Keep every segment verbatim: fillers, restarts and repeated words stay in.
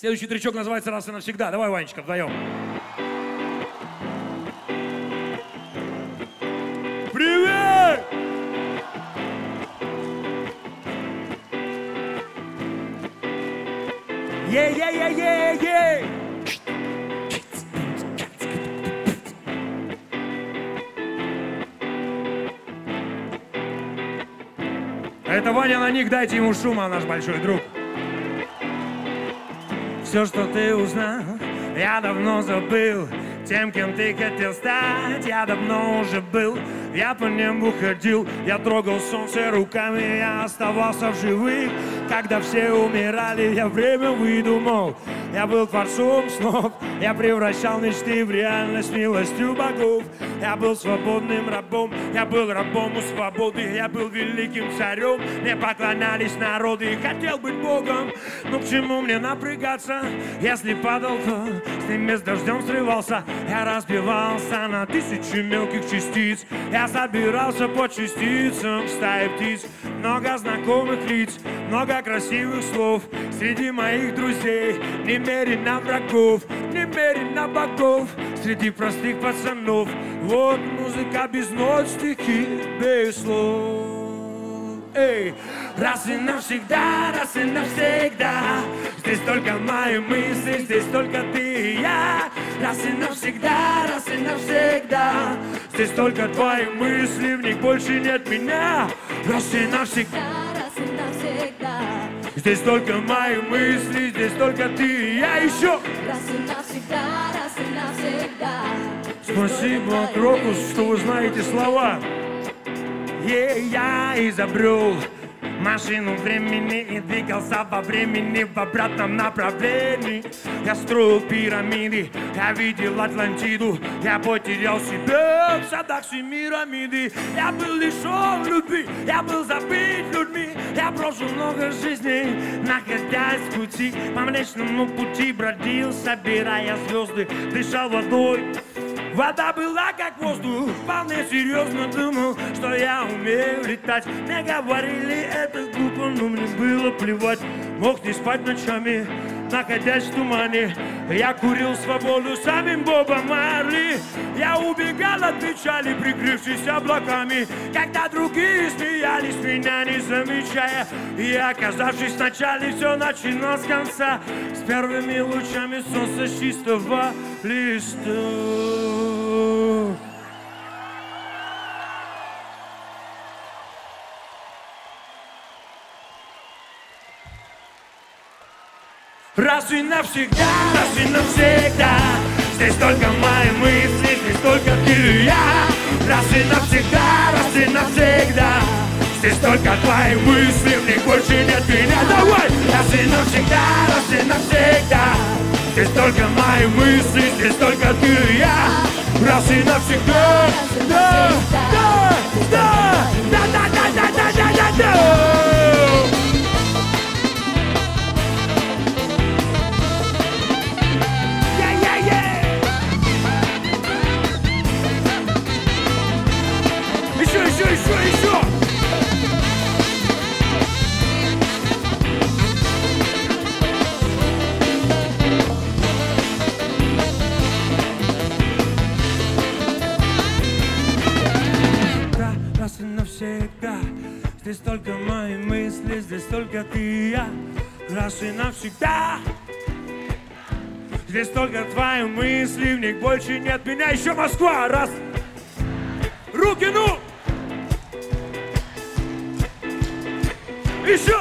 Следующий тречок называется «Раз и навсегда». Давай, Ванечка, вдвоем. Привет! Е-е-е-е-е! Это Ваня на них, дайте ему шума, наш большой друг. Все, что ты узнал, я давно забыл. Тем, кем ты хотел стать, я давно уже был. Я по небу ходил, я трогал солнце руками, я оставался в живых. Когда все умирали, я время выдумал. Я был творцом снов, я превращал мечты в реальность милостью богов. Я был свободным рабом, я был рабом у свободы. Я был великим царем, мне поклонялись народы. Хотел быть богом, но к чему мне напрягаться? Если падал, то с небес дождем срывался. Я разбивался на тысячи мелких частиц. Я собирался по частицам стаи птиц. Много знакомых лиц, много красивых слов. Среди моих друзей немерено врагов, немерено богов. Среди простых пацанов вот музыка без нот, стихи без слов. Эй, раз и навсегда, раз и навсегда. Здесь только мои мысли, здесь только ты и я. Раз и навсегда, раз и навсегда. Здесь только твои мысли, в них больше нет меня. Раз и навсегда, раз и навсегда. Здесь только мои мысли, здесь только ты и я. Еще! Раз и навсегда, раз и навсегда. Спасибо, Крокус, что вы знаете слова. Yeah, я изобрел машину времени и двигался во времени в обратном направлении. Я строил пирамиды, я видел Атлантиду. Я потерял себя в садах Семирамиды. Я был лишен любви, я был забит людьми. Я прожил много жизней, находясь в пути. По Млечному пути бродил, собирая звезды. Дышал водой, вода была как воздух. Вполне серьезно думал, что я умею летать. Мне говорили, это глупо, но мне было плевать. Мог не спать ночами, находясь в тумане. Я курил свободу самим Бобом Марли. Я убегал от печали, прикрывшись облаками. Когда другие смеялись, меня не замечая. И оказавшись в начале, все начинал с конца. С первыми лучами солнца с чистого листа. Раз и навсегда, раз и навсегда. Здесь только мои мысли, здесь только ты и я. Раз и навсегда, раз и навсегда. Здесь только твои мысли, в них больше нет меня. Давай! Раз и навсегда, раз и навсегда. Здесь только мои мысли, здесь только ты и я. Раз и навсегда. Да, да, да, да, да, да, да, да, да, да, да. Еще, еще! Да, раз и навсегда. Здесь только мои мысли, здесь только ты и я. Раз и навсегда. Здесь только твои мысли, в них больше нет меня. Еще Москва, раз. Руки, ну! Еще!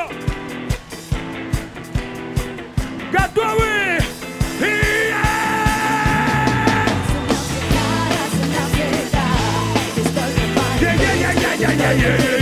Готовы? Yeah, yeah, yeah, yeah, yeah, yeah, yeah.